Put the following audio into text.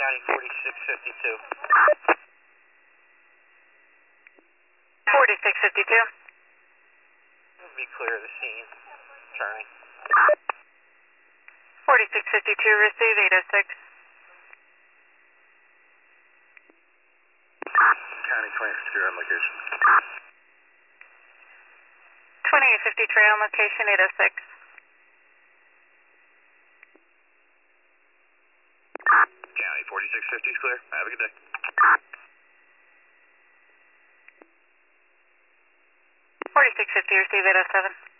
County 4652. 4652. We'll be clear of the scene. Turning. 4652, receive 806. County 2053 on location. 2853 on location, 806. County 4650 is clear. Have a good day. 4650, receive 807.